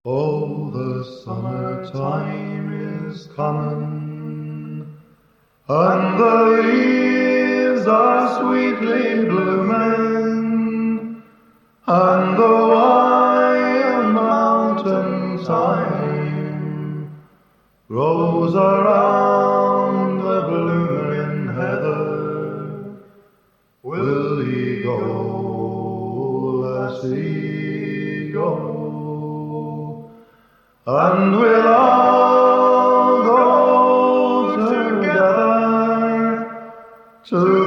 Oh, the summertime is coming, and the leaves are sweetly blooming, and the wild mountain thyme grows around the blooming heather. Will ye go, lassie, go? And we'll all go together to